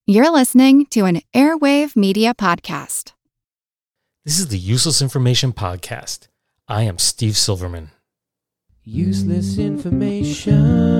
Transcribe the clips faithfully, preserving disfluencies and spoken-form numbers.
You're listening to an Airwave Media Podcast. This is the Useless Information Podcast. I am Steve Silverman. Useless information.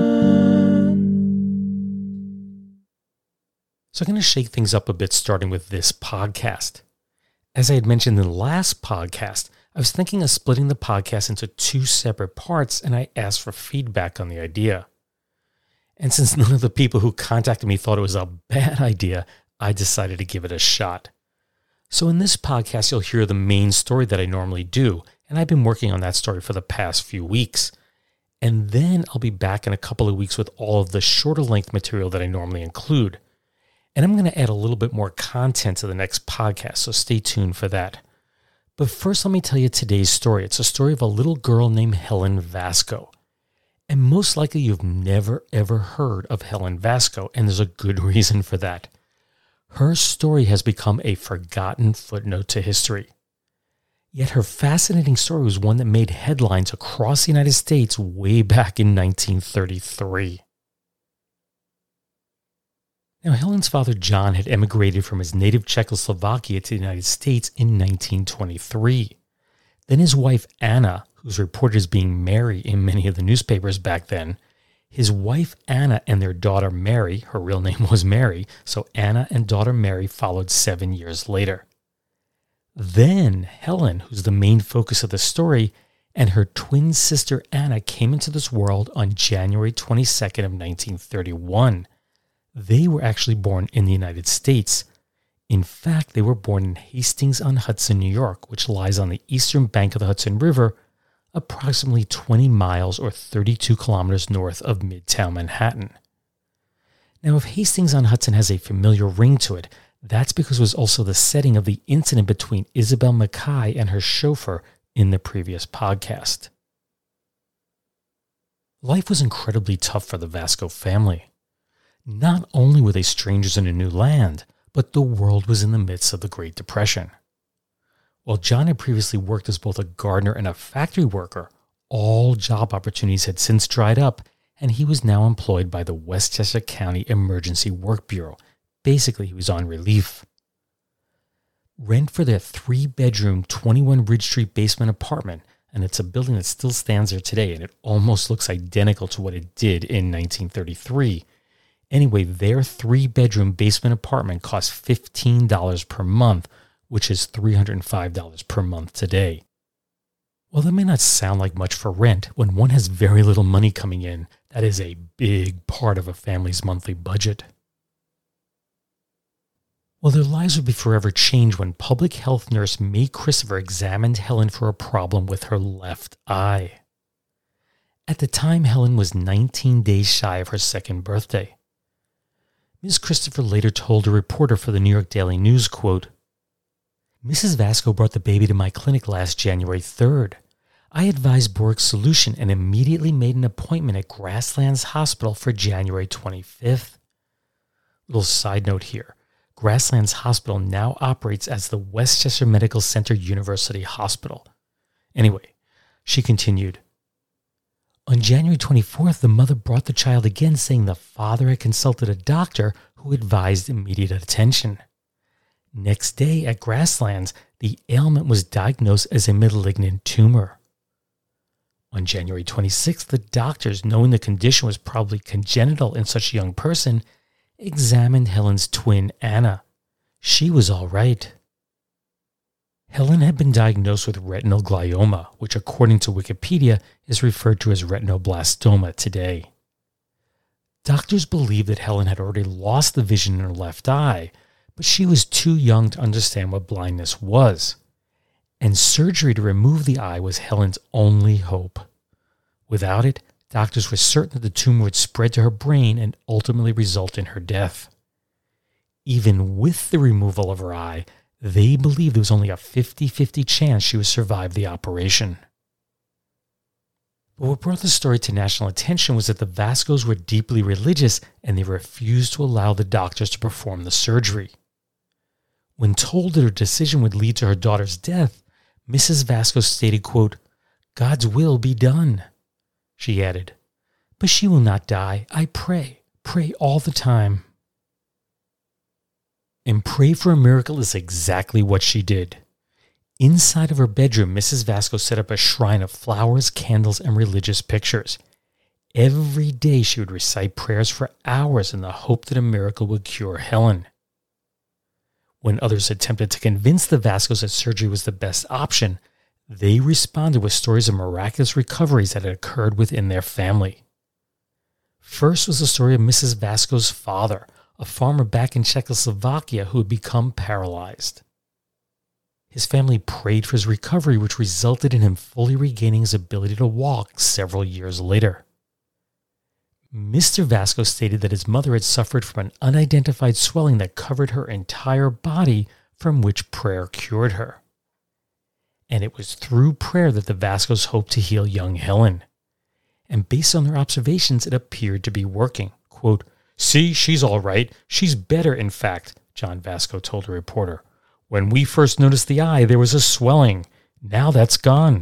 So I'm going to shake things up a bit starting with this podcast. As I had mentioned in the last podcast, I was thinking of splitting the podcast into two separate parts, and I asked for feedback on the idea. And since none of the people who contacted me thought it was a bad idea, I decided to give it a shot. So in this podcast, you'll hear the main story that I normally do, and I've been working on that story for the past few weeks. And then I'll be back in a couple of weeks with all of the shorter length material that I normally include. And I'm going to add a little bit more content to the next podcast, so stay tuned for that. But first, let me tell you today's story. It's a story of a little girl named Helen Vasco. And most likely you've never ever heard of Helen Vasco, and there's a good reason for that. Her story has become a forgotten footnote to history. Yet her fascinating story was one that made headlines across the United States way back in nineteen thirty-three. Now, Helen's father John had emigrated from his native Czechoslovakia to the United States in nineteen twenty-three. Then his wife Anna, who's reported as being Mary in many of the newspapers back then, his wife Anna and their daughter Mary, her real name was Mary, so Anna and daughter Mary followed seven years later. Then Helen, who's the main focus of the story, and her twin sister Anna came into this world on January twenty-second of nineteen thirty-one. They were actually born in the United States. In fact, they were born in Hastings-on-Hudson, New York, which lies on the eastern bank of the Hudson River, approximately twenty miles or thirty-two kilometers north of Midtown Manhattan. Now, if Hastings-on-Hudson has a familiar ring to it, that's because it was also the setting of the incident between Isabel Mackay and her chauffeur in the previous podcast. Life was incredibly tough for the Vasco family. Not only were they strangers in a new land, but the world was in the midst of the Great Depression. While John had previously worked as both a gardener and a factory worker, all job opportunities had since dried up, and he was now employed by the Westchester County Emergency Work Bureau. Basically, he was on relief. Rent for their three-bedroom, twenty-one Ridge Street basement apartment, and it's a building that still stands there today, and it almost looks identical to what it did in nineteen thirty-three. Anyway, their three-bedroom basement apartment cost fifteen dollars per month, which is three hundred five dollars per month today. While that may not sound like much for rent, when one has very little money coming in, that is a big part of a family's monthly budget. Well, their lives would be forever changed when public health nurse May Christopher examined Helen for a problem with her left eye. At the time, Helen was nineteen days shy of her second birthday. Miz Christopher later told a reporter for the New York Daily News, quote, "Missus Vasco brought the baby to my clinic last January third. I advised Borg's Solution and immediately made an appointment at Grasslands Hospital for January twenty-fifth. Little side note here. Grasslands Hospital now operates as the Westchester Medical Center University Hospital. Anyway, she continued, on January twenty-fourth, the mother brought the child again, saying the father had consulted a doctor who advised immediate attention. Next day at Grasslands, the ailment was diagnosed as a malignant tumor. On January twenty-sixth, the doctors, knowing the condition was probably congenital in such a young person, examined Helen's twin, Anna. She was all right. Helen had been diagnosed with retinal glioma, which according to Wikipedia is referred to as retinoblastoma today. Doctors believed that Helen had already lost the vision in her left eye, but she was too young to understand what blindness was. And surgery to remove the eye was Helen's only hope. Without it, doctors were certain that the tumor would spread to her brain and ultimately result in her death. Even with the removal of her eye, they believed there was only a fifty-fifty chance she would survive the operation. But what brought the story to national attention was that the Vascos were deeply religious and they refused to allow the doctors to perform the surgery. When told that her decision would lead to her daughter's death, Missus Vasco stated, quote, "God's will be done." She added, "But she will not die. I pray, pray all the time." And pray for a miracle is exactly what she did. Inside of her bedroom, Missus Vasco set up a shrine of flowers, candles, and religious pictures. Every day she would recite prayers for hours in the hope that a miracle would cure Helen. When others attempted to convince the Vascos that surgery was the best option, they responded with stories of miraculous recoveries that had occurred within their family. First was the story of Missus Vasco's father, a farmer back in Czechoslovakia who had become paralyzed. His family prayed for his recovery, which resulted in him fully regaining his ability to walk several years later. Mister Vasco stated that his mother had suffered from an unidentified swelling that covered her entire body, from which prayer cured her. And it was through prayer that the Vascos hoped to heal young Helen. And based on their observations, it appeared to be working. Quote, "See, she's all right. She's better, in fact," John Vasco told a reporter. "When we first noticed the eye, there was a swelling. Now that's gone."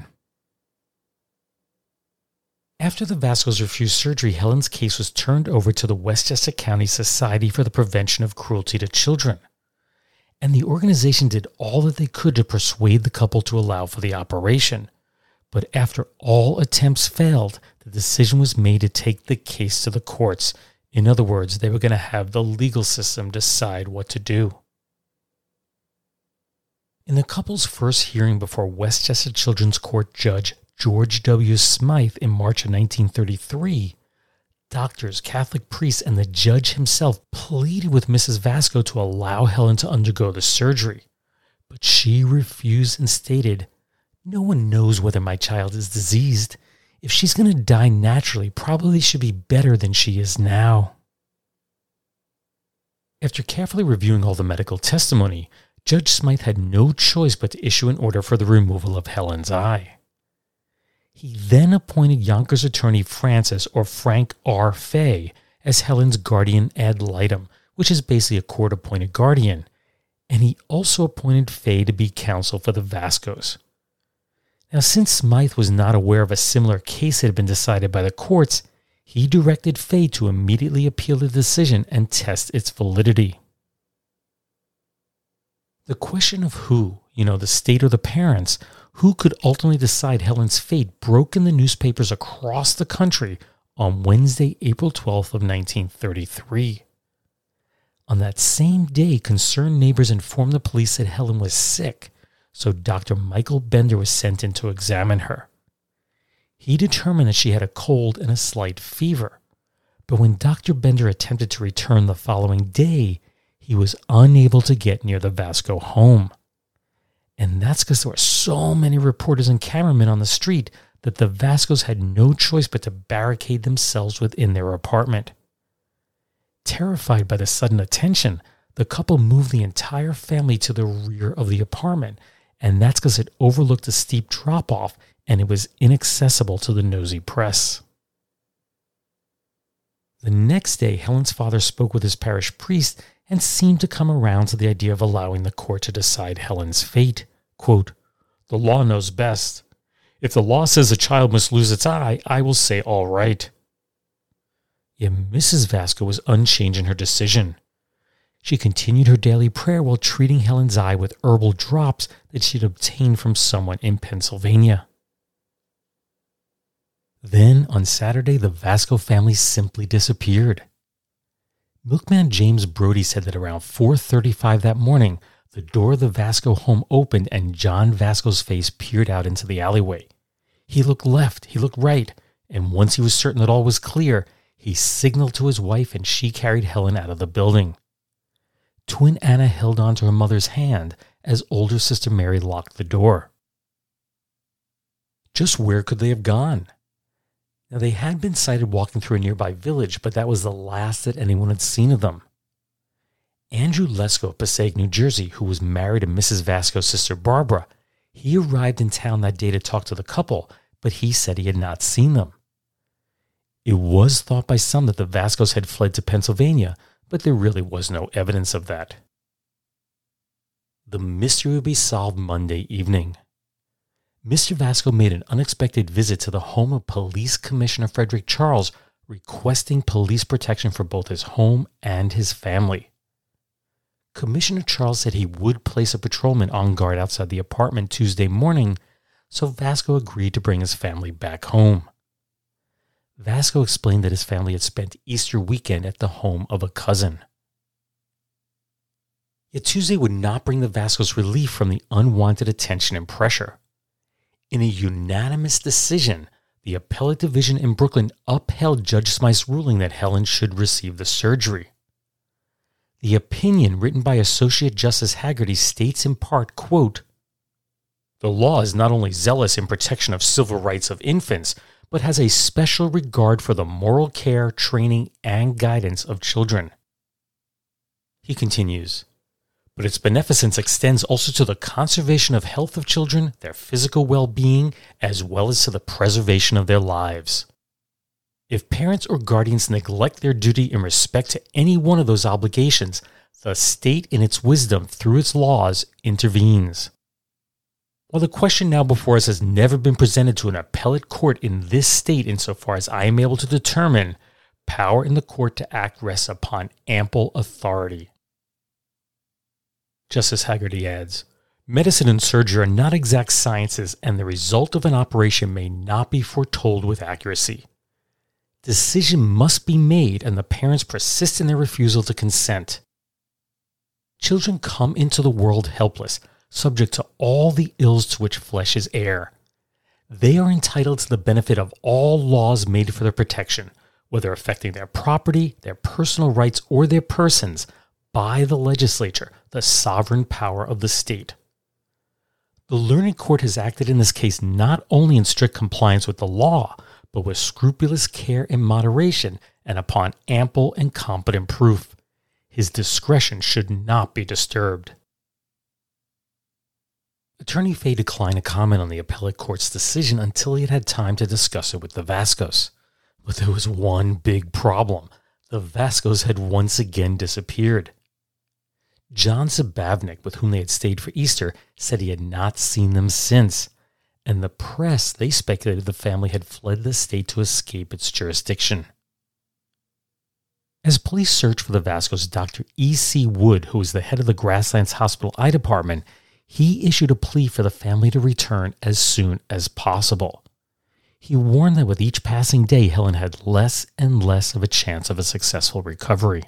After the Vascos refused surgery, Helen's case was turned over to the Westchester County Society for the Prevention of Cruelty to Children. And the organization did all that they could to persuade the couple to allow for the operation. But after all attempts failed, the decision was made to take the case to the courts. In other words, they were going to have the legal system decide what to do. In the couple's first hearing before Westchester Children's Court Judge George W. Smythe in March of nineteen thirty-three, doctors, Catholic priests, and the judge himself pleaded with Missus Vasco to allow Helen to undergo the surgery. But she refused and stated, "No one knows whether my child is diseased. If she's going to die naturally, probably she'll be better than she is now." After carefully reviewing all the medical testimony, Judge Smythe had no choice but to issue an order for the removal of Helen's eye. He then appointed Yonkers attorney Francis, or Frank R. Fay, as Helen's guardian ad litem, which is basically a court-appointed guardian, and he also appointed Fay to be counsel for the Vascos. Now, since Smythe was not aware of a similar case that had been decided by the courts, he directed Fay to immediately appeal the decision and test its validity. The question of who, you know, the state or the parents, who could ultimately decide Helen's fate broke in the newspapers across the country on Wednesday, April twelfth of nineteen thirty-three. On that same day, concerned neighbors informed the police that Helen was sick, so Doctor Michael Bender was sent in to examine her. He determined that she had a cold and a slight fever, but when Doctor Bender attempted to return the following day, he was unable to get near the Vasco home. And that's because there were so many reporters and cameramen on the street that the Vascos had no choice but to barricade themselves within their apartment. Terrified by the sudden attention, the couple moved the entire family to the rear of the apartment, and that's because it overlooked a steep drop-off and it was inaccessible to the nosy press. The next day, Helen's father spoke with his parish priest and seemed to come around to the idea of allowing the court to decide Helen's fate. Quote, "The law knows best. If the law says a child must lose its eye, I will say all right." Yet Missus Vasco was unchanged in her decision. She continued her daily prayer while treating Helen's eye with herbal drops that she had obtained from someone in Pennsylvania. Then, on Saturday, the Vasco family simply disappeared. Milkman James Brody said that around four thirty-five that morning, the door of the Vasco home opened and John Vasco's face peered out into the alleyway. He looked left, he looked right, and once he was certain that all was clear, he signaled to his wife and she carried Helen out of the building. Twin Anna held on to her mother's hand as older sister Mary locked the door. Just where could they have gone? Now, they had been sighted walking through a nearby village, but that was the last that anyone had seen of them. Andrew Lesko of Passaic, New Jersey, who was married to Missus Vasco's sister Barbara, he arrived in town that day to talk to the couple, but he said he had not seen them. It was thought by some that the Vascos had fled to Pennsylvania, but there really was no evidence of that. The mystery would be solved Monday evening. Mister Vasco made an unexpected visit to the home of Police Commissioner Frederick Charles, requesting police protection for both his home and his family. Commissioner Charles said he would place a patrolman on guard outside the apartment Tuesday morning, so Vasco agreed to bring his family back home. Vasco explained that his family had spent Easter weekend at the home of a cousin. Yet Tuesday would not bring the Vascos relief from the unwanted attention and pressure. In a unanimous decision, the appellate division in Brooklyn upheld Judge Smyth's ruling that Helen should receive the surgery. The opinion written by Associate Justice Haggerty states in part, quote, "The law is not only zealous in protection of civil rights of infants, but has a special regard for the moral care, training, and guidance of children." He continues, "But its beneficence extends also to the conservation of health of children, their physical well-being, as well as to the preservation of their lives. If parents or guardians neglect their duty in respect to any one of those obligations, the state in its wisdom through its laws intervenes. While the question now before us has never been presented to an appellate court in this state insofar as I am able to determine, power in the court to act rests upon ample authority." Justice Haggerty adds, "Medicine and surgery are not exact sciences, and the result of an operation may not be foretold with accuracy. Decision must be made, and the parents persist in their refusal to consent. Children come into the world helpless, subject to all the ills to which flesh is heir. They are entitled to the benefit of all laws made for their protection, whether affecting their property, their personal rights, or their persons, by the legislature, the sovereign power of the state. The learned court has acted in this case not only in strict compliance with the law, but with scrupulous care and moderation, and upon ample and competent proof. His discretion should not be disturbed." Attorney Fay declined to comment on the appellate court's decision until he had had time to discuss it with the Vascos. But there was one big problem. The Vascos had once again disappeared. John Zabavnik, with whom they had stayed for Easter, said he had not seen them since, and the press, they speculated the family had fled the state to escape its jurisdiction. As police searched for the Vascos, Doctor E C Wood, who was the head of the Grasslands Hospital Eye Department, he issued a plea for the family to return as soon as possible. He warned that with each passing day, Helen had less and less of a chance of a successful recovery.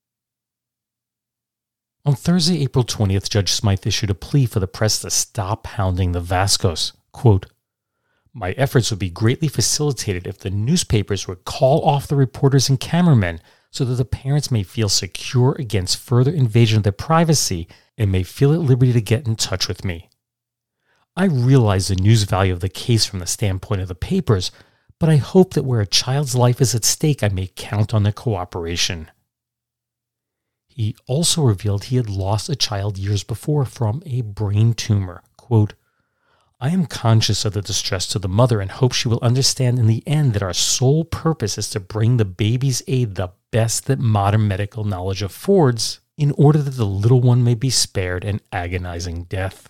On Thursday, April twentieth, Judge Smyth issued a plea for the press to stop hounding the Vascos. Quote, "My efforts would be greatly facilitated if the newspapers would call off the reporters and cameramen so that the parents may feel secure against further invasion of their privacy and may feel at liberty to get in touch with me. I realize the news value of the case from the standpoint of the papers, but I hope that where a child's life is at stake, I may count on their cooperation." He also revealed he had lost a child years before from a brain tumor. Quote, "I am conscious of the distress to the mother and hope she will understand in the end that our sole purpose is to bring the baby's aid the best that modern medical knowledge affords in order that the little one may be spared an agonizing death."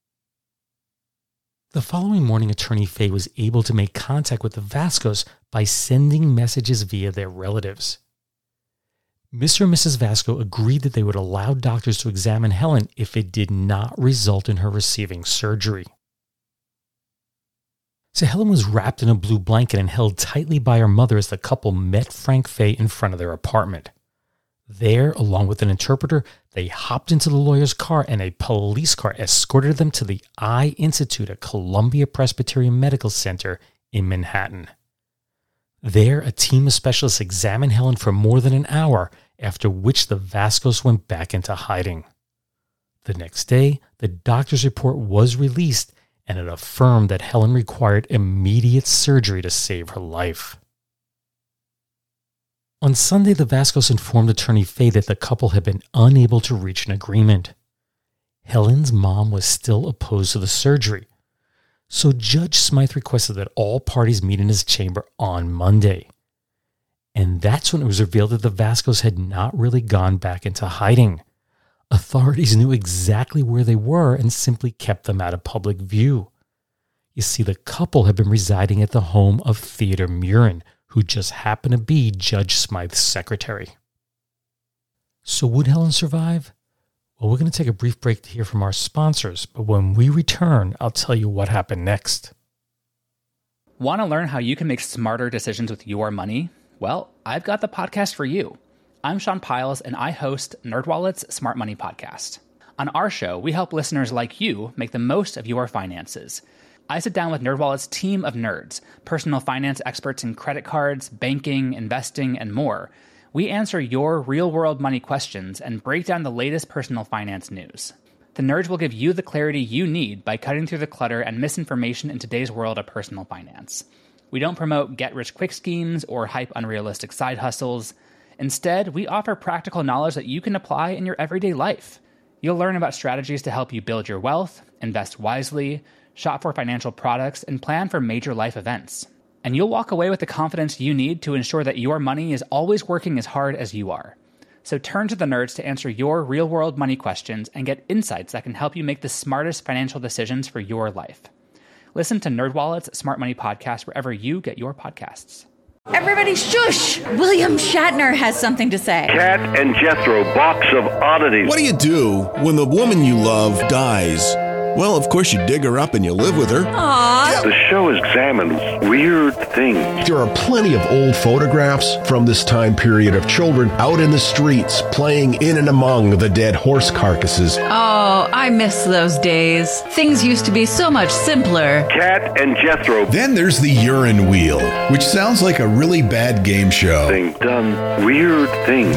The following morning, Attorney Fay was able to make contact with the Vascos by sending messages via their relatives. Mister and Missus Vasco agreed that they would allow doctors to examine Helen if it did not result in her receiving surgery. So Helen was wrapped in a blue blanket and held tightly by her mother as the couple met Frank Fay in front of their apartment. There, along with an interpreter, they hopped into the lawyer's car and a police car escorted them to the Eye Institute at Columbia Presbyterian Medical Center in Manhattan. There, a team of specialists examined Helen for more than an hour, after which the Vascos went back into hiding. The next day, the doctor's report was released, and it affirmed that Helen required immediate surgery to save her life. On Sunday, the Vascos informed Attorney Fay that the couple had been unable to reach an agreement. Helen's mom was still opposed to the surgery, so Judge Smyth requested that all parties meet in his chamber on Monday. And that's when it was revealed that the Vascos had not really gone back into hiding. Authorities knew exactly where they were and simply kept them out of public view. You see, the couple had been residing at the home of Theodore Murin, who just happened to be Judge Smyth's secretary. So would Helen survive? Well, we're going to take a brief break to hear from our sponsors, but when we return, I'll tell you what happened next. Want to learn how you can make smarter decisions with your money? Well, I've got the podcast for you. I'm Sean Piles, and I host NerdWallet's Smart Money Podcast. On our show, we help listeners like you make the most of your finances. I sit down with NerdWallet's team of nerds, personal finance experts in credit cards, banking, investing, and more. We answer your real-world money questions and break down the latest personal finance news. The nerds will give you the clarity you need by cutting through the clutter and misinformation in today's world of personal finance. We don't promote get-rich-quick schemes or hype unrealistic side hustles. Instead, we offer practical knowledge that you can apply in your everyday life. You'll learn about strategies to help you build your wealth, invest wisely, shop for financial products, and plan for major life events. And you'll walk away with the confidence you need to ensure that your money is always working as hard as you are. So turn to the nerds to answer your real-world money questions and get insights that can help you make the smartest financial decisions for your life. Listen to NerdWallet's Smart Money Podcast wherever you get your podcasts. Everybody shush! William Shatner has something to say. Cat and Jethro, box of oddities. What do you do when the woman you love dies? Well, of course you dig her up and you live with her. Aww. The show examines weird things. There are plenty of old photographs from this time period of children out in the streets playing in and among the dead horse carcasses. Oh, I miss those days. Things used to be so much simpler. Cat and Jethro. Then there's the urine wheel, which sounds like a really bad game show. Thing done weird things.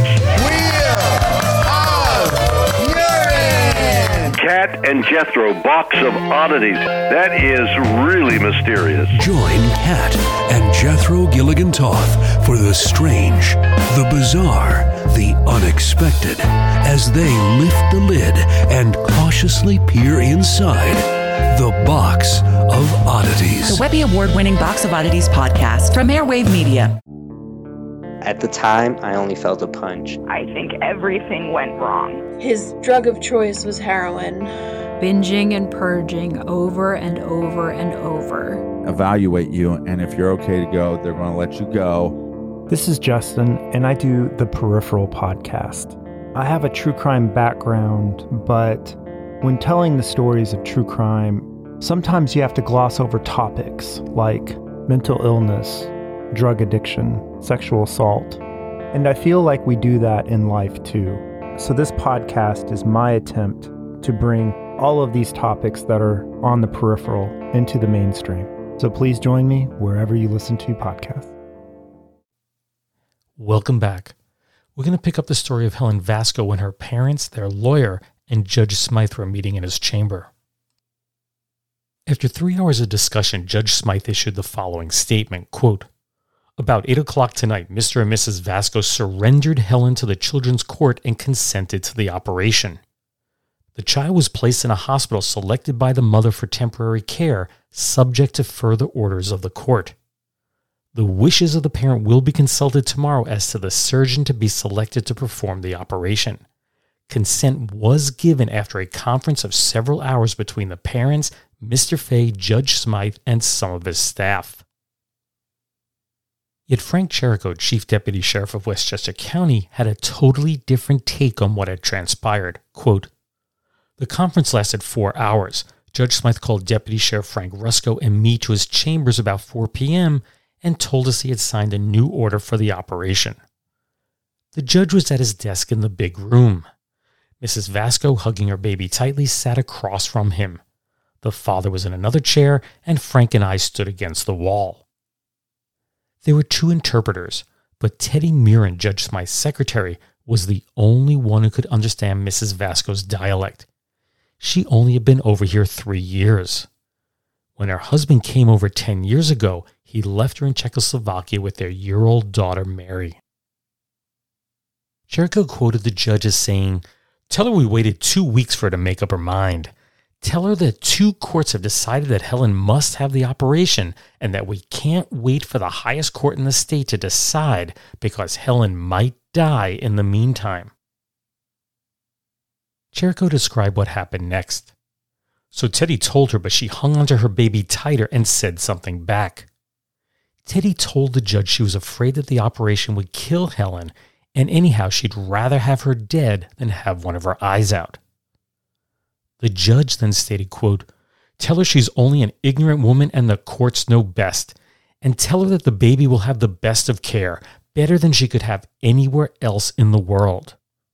Cat and Jethro, box of oddities. That is really mysterious. Join Cat and Jethro Gilligan Toth for the strange, the bizarre, the unexpected, as they lift the lid and cautiously peer inside the Box of Oddities. The Webby Award-winning Box of Oddities podcast from Airwave Media. At the time, I only felt a punch. I think everything went wrong. His drug of choice was heroin. Binging and purging over and over and over. Evaluate you, and if you're okay to go, they're going to let you go. This is Justin, and I do the Peripheral podcast. I have a true crime background, but when telling the stories of true crime, sometimes you have to gloss over topics like mental illness, drug addiction, sexual assault. And I feel like we do that in life too. So this podcast is my attempt to bring all of these topics that are on the peripheral into the mainstream. So please join me wherever you listen to podcasts. Welcome back. We're going to pick up the story of Helen Vasco when her parents, their lawyer, and Judge Smythe were meeting in his chamber. After three hours of discussion, Judge Smythe issued the following statement, quote, "About eight o'clock tonight, Mister and Missus Vasco surrendered Helen to the Children's Court and consented to the operation. The child was placed in a hospital selected by the mother for temporary care, subject to further orders of the court. The wishes of the parent will be consulted tomorrow as to the surgeon to be selected to perform the operation. Consent was given after a conference of several hours between the parents, Mister Fay, Judge Smythe, and some of his staff." Yet Frank Cherico, Chief Deputy Sheriff of Westchester County, had a totally different take on what had transpired. Quote, "The conference lasted four hours. Judge Smythe called Deputy Sheriff Frank Rusco and me to his chambers about four p.m. and told us he had signed a new order for the operation. The judge was at his desk in the big room. Missus Vasco, hugging her baby tightly, sat across from him. The father was in another chair, and Frank and I stood against the wall. There were two interpreters, but Teddy Murin, Judge Smythe's secretary, was the only one who could understand Missus Vasco's dialect. She only had been over here three years. When her husband came over ten years ago, he left her in Czechoslovakia with their year-old daughter, Mary. Cherico quoted the judge as saying, "Tell her we waited two weeks for her to make up her mind. Tell her that two courts have decided that Helen must have the operation and that we can't wait for the highest court in the state to decide because Helen might die in the meantime." Cherico described what happened next. So Teddy told her, but she hung onto her baby tighter and said something back. Teddy told the judge she was afraid that the operation would kill Helen, and anyhow she'd rather have her dead than have one of her eyes out. The judge then stated, quote, "Tell her she's only an ignorant woman and the courts know best. And tell her that the baby will have the best of care, better than she could have anywhere else in the world."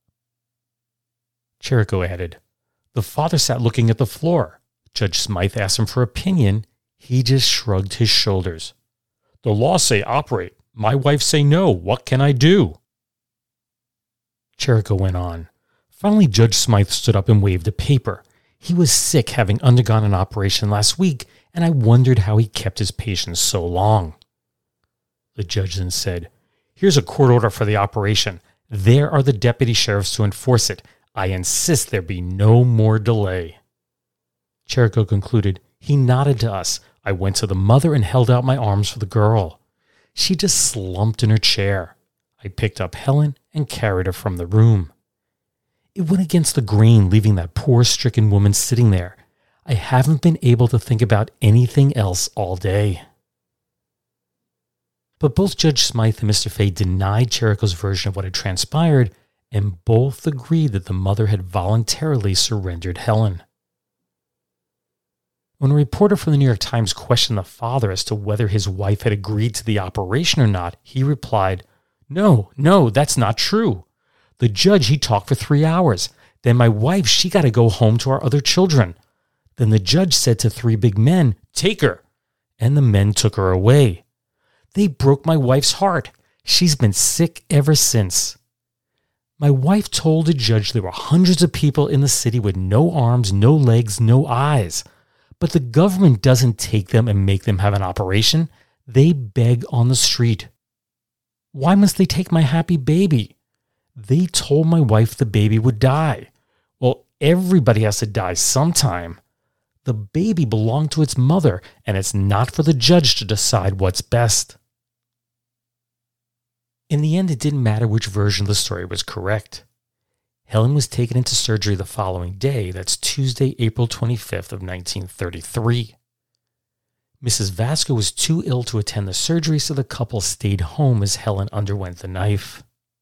Cherico added, "The father sat looking at the floor. Judge Smythe asked him for opinion. He just shrugged his shoulders. 'The law say operate. My wife say no. What can I do?'" Cherico went on. Finally, Judge Smythe stood up and waved a paper. He was sick, having undergone an operation last week, and I wondered how he kept his patients so long. The judge then said, "Here's a court order for the operation. There are the deputy sheriffs to enforce it. I insist there be no more delay." Cherico concluded, "He nodded to us. I went to the mother and held out my arms for the girl. She just slumped in her chair. I picked up Helen and carried her from the room. It went against the grain, leaving that poor stricken woman sitting there. I haven't been able to think about anything else all day." But both Judge Smythe and Mister Fay denied Cherico's version of what had transpired, and both agreed that the mother had voluntarily surrendered Helen. When a reporter from the New York Times questioned the father as to whether his wife had agreed to the operation or not, he replied, "No, no, that's not true. The judge, he talked for three hours. Then my wife, she got to go home to our other children. Then the judge said to three big men, 'Take her.' And the men took her away. They broke my wife's heart. She's been sick ever since. My wife told the judge there were hundreds of people in the city with no arms, no legs, no eyes. But the government doesn't take them and make them have an operation. They beg on the street. Why must they take my happy baby? They told my wife the baby would die. Well, everybody has to die sometime. The baby belonged to its mother, and it's not for the judge to decide what's best." In the end, it didn't matter which version of the story was correct. Helen was taken into surgery the following day. That's Tuesday, April twenty-fifth of nineteen thirty-three. Missus Vasco was too ill to attend the surgery, so the couple stayed home as Helen underwent the knife.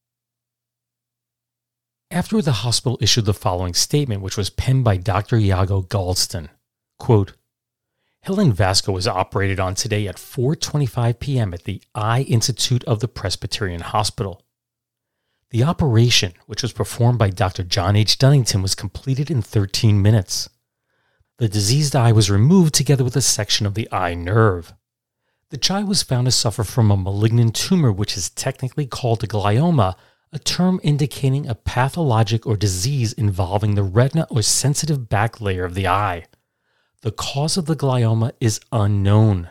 Afterward, the hospital issued the following statement, which was penned by Doctor Iago Galston. Quote, "Helen Vasco was operated on today at four twenty-five p.m. at the Eye Institute of the Presbyterian Hospital. The operation, which was performed by Doctor John H. Dunnington, was completed in thirteen minutes. The diseased eye was removed together with a section of the eye nerve. The child was found to suffer from a malignant tumor, which is technically called a glioma, a term indicating a pathologic or disease involving the retina or sensitive back layer of the eye. The cause of the glioma is unknown.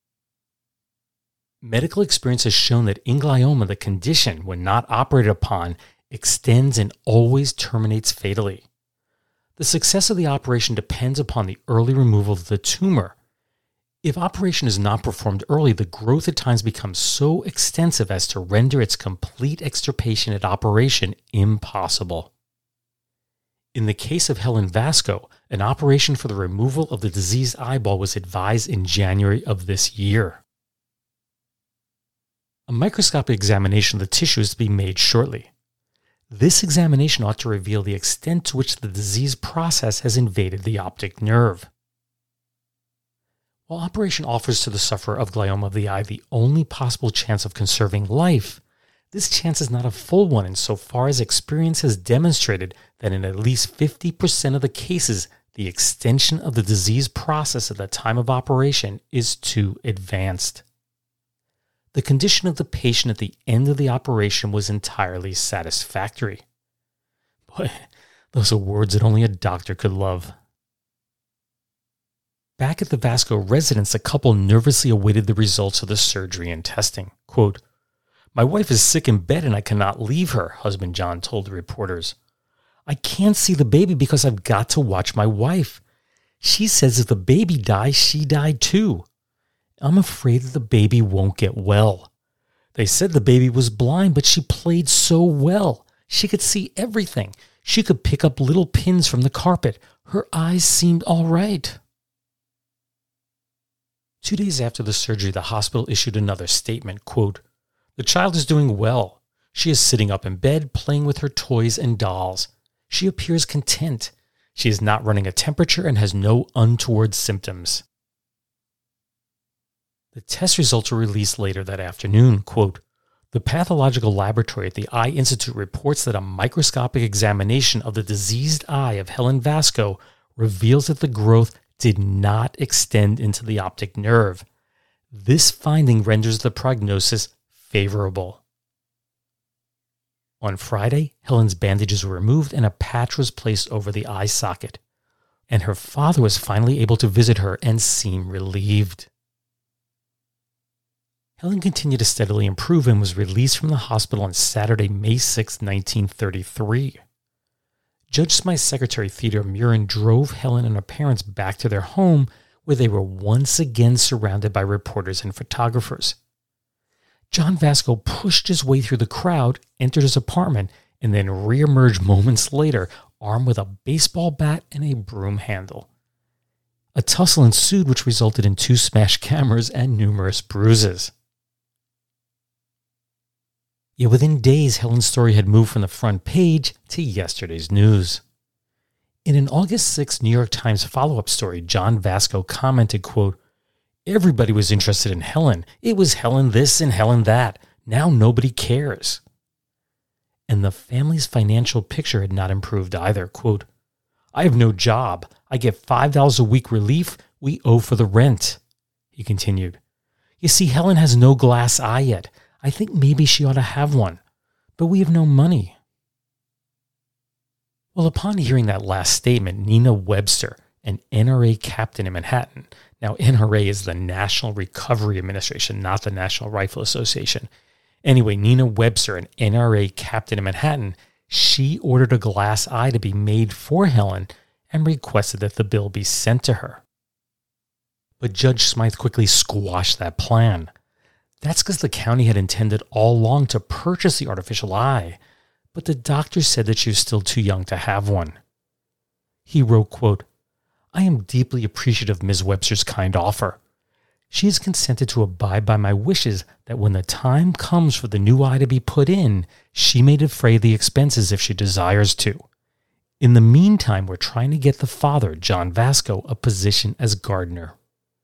Medical experience has shown that in glioma, the condition, when not operated upon, extends and always terminates fatally. The success of the operation depends upon the early removal of the tumor. If operation is not performed early, the growth at times becomes so extensive as to render its complete extirpation at operation impossible. In the case of Helen Vasco, an operation for the removal of the diseased eyeball was advised in January of this year. A microscopic examination of the tissue is to be made shortly. This examination ought to reveal the extent to which the disease process has invaded the optic nerve. While operation offers to the sufferer of glioma of the eye the only possible chance of conserving life, this chance is not a full one insofar as experience has demonstrated that in at least fifty percent of the cases, the extension of the disease process at the time of operation is too advanced. The condition of the patient at the end of the operation was entirely satisfactory. Boy, those are words that only a doctor could love. Back at the Vasco residence, the couple nervously awaited the results of the surgery and testing. Quote, "My wife is sick in bed and I cannot leave her," husband John told the reporters. "I can't see the baby because I've got to watch my wife. She says if the baby dies, she died too. I'm afraid that the baby won't get well. They said the baby was blind, but she played so well. She could see everything. She could pick up little pins from the carpet. Her eyes seemed all right." Two days after the surgery, the hospital issued another statement. Quote, "The child is doing well. She is sitting up in bed, playing with her toys and dolls. She appears content. She is not running a temperature and has no untoward symptoms. The test results were released later that afternoon. Quote, the pathological laboratory at the Eye Institute reports that a microscopic examination of the diseased eye of Helen Vasco reveals that the growth did not extend into the optic nerve. This finding renders the prognosis favorable. On Friday, Helen's bandages were removed and a patch was placed over the eye socket, and her father was finally able to visit her and seem relieved. Helen continued to steadily improve and was released from the hospital on Saturday, May sixth, nineteen thirty-three. Judge Smythe's secretary, Theodore Murin, drove Helen and her parents back to their home, where they were once again surrounded by reporters and photographers. John Vasco pushed his way through the crowd, entered his apartment, and then reemerged moments later, armed with a baseball bat and a broom handle. A tussle ensued, which resulted in two smashed cameras and numerous bruises. Yet within days, Helen's story had moved from the front page to yesterday's news. In an August sixth New York Times follow-up story, John Vasco commented, quote, everybody was interested in Helen. It was Helen this and Helen that. Now nobody cares. And the family's financial picture had not improved either. Quote, I have no job. I get five dollars a week relief. We owe for the rent. He continued, you see, Helen has no glass eye yet. I think maybe she ought to have one, but we have no money. Well, upon hearing that last statement, Nina Webster, an N R A captain in Manhattan, now N R A is the National Recovery Administration, not the National Rifle Association. Anyway, Nina Webster, an N R A captain in Manhattan, she ordered a glass eye to be made for Helen and requested that the bill be sent to her. But Judge Smythe quickly squashed that plan. That's because the county had intended all along to purchase the artificial eye, but the doctor said that she was still too young to have one. He wrote, quote, I am deeply appreciative of Miz Webster's kind offer. She has consented to abide by my wishes that when the time comes for the new eye to be put in, she may defray the expenses if she desires to. In the meantime, we're trying to get the father, John Vasco, a position as gardener.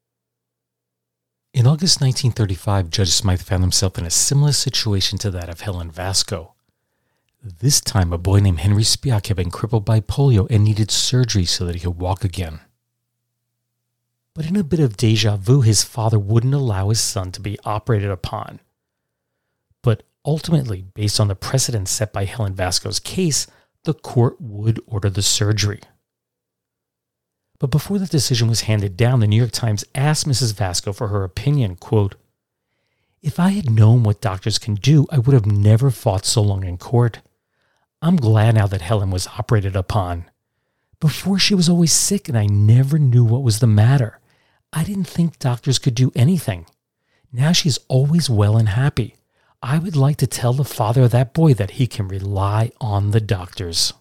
In August nineteen thirty-five, Judge Smythe found himself in a similar situation to that of Helen Vasco. This time, a boy named Henry Spiak had been crippled by polio and needed surgery so that he could walk again. But in a bit of deja vu, his father wouldn't allow his son to be operated upon. But ultimately, based on the precedent set by Helen Vasco's case, the court would order the surgery. But before the decision was handed down, the New York Times asked Missus Vasco for her opinion, quote, if I had known what doctors can do, I would have never fought so long in court. I'm glad now that Helen was operated upon. Before, she was always sick and I never knew what was the matter. I didn't think doctors could do anything. Now she's always well and happy. I would like to tell the father of that boy that he can rely on the doctors.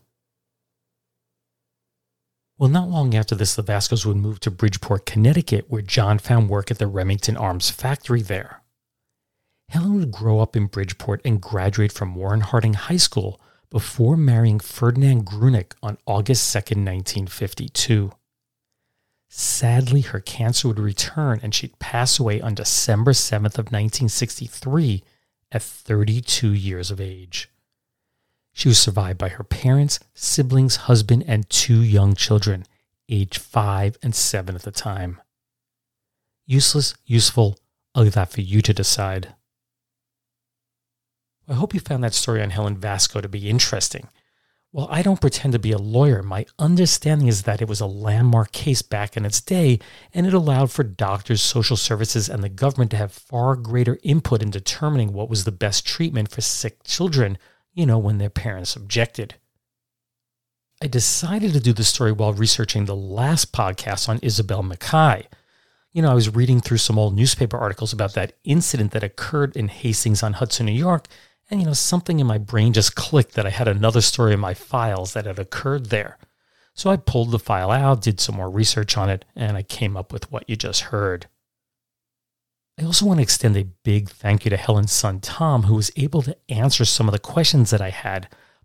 Well, not long after this, the Vascos would move to Bridgeport, Connecticut, where John found work at the Remington Arms factory there. Helen would grow up in Bridgeport and graduate from Warren Harding High School before marrying Ferdinand Grunick on August second, nineteen fifty-two. Sadly, her cancer would return and she'd pass away on December seventh of nineteen sixty-three at thirty-two years of age. She was survived by her parents, siblings, husband, and two young children, aged five and seven at the time. Useless, useful, I'll leave that for you to decide. I hope you found that story on Helen Vasco to be interesting. While I don't pretend to be a lawyer, my understanding is that it was a landmark case back in its day, and it allowed for doctors, social services, and the government to have far greater input in determining what was the best treatment for sick children, you know, when their parents objected. I decided to do the story while researching the last podcast on Isabel Mackay. You know, I was reading through some old newspaper articles about that incident that occurred in Hastings-on-Hudson, New York, and, you know, something in my brain just clicked that I had another story in my files that had occurred there. So I pulled the file out, did some more research on it, and I came up with what you just heard. I also want to extend a big thank you to Helen's son, Tom, who was able to answer some of the questions that I had,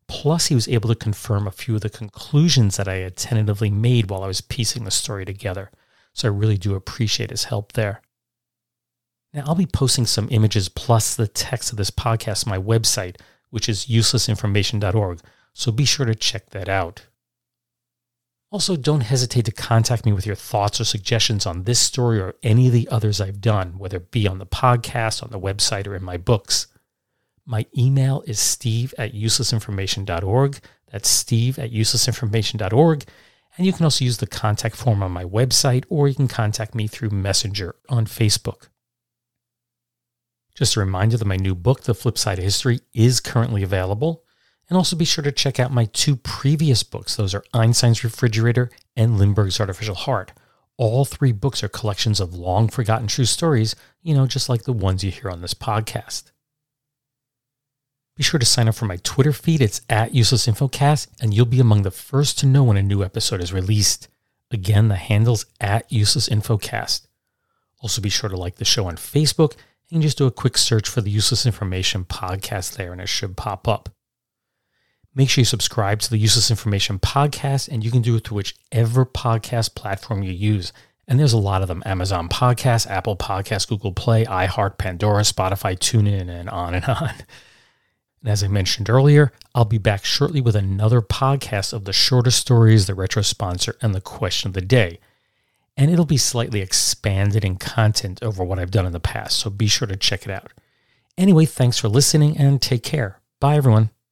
Plus, he was able to confirm a few of the conclusions that I had tentatively made while I was piecing the story together. So I really do appreciate his help there. Now, I'll be posting some images plus the text of this podcast on my website, which is useless information dot org, so be sure to check that out. Also, don't hesitate to contact me with your thoughts or suggestions on this story or any of the others I've done, whether it be on the podcast, on the website, or in my books. My email is steve at useless information dot org. That's steve at useless information dot org. And you can also use the contact form on my website, or you can contact me through Messenger on Facebook. Just a reminder that my new book, The Flip Side of History, is currently available. And also be sure to check out my two previous books. Those are Einstein's Refrigerator and Lindbergh's Artificial Heart. All three books are collections of long-forgotten true stories, you know, just like the ones you hear on this podcast. Be sure to sign up for my Twitter feed. It's at UselessInfoCast, and you'll be among the first to know when a new episode is released. Again, the handle's at UselessInfoCast. Also be sure to like the show on Facebook, and just do a quick search for the Useless Information Podcast there, and it should pop up. Make sure you subscribe to the Useless Information Podcast, and you can do it to whichever podcast platform you use. And there's a lot of them: Amazon Podcasts, Apple Podcasts, Google Play, iHeart, Pandora, Spotify, TuneIn, and on and on. And as I mentioned earlier, I'll be back shortly with another podcast of the shorter stories, the retro sponsor, and the question of the day. And it'll be slightly expanded in content over what I've done in the past, so be sure to check it out. Anyway, thanks for listening, and take care. Bye, everyone.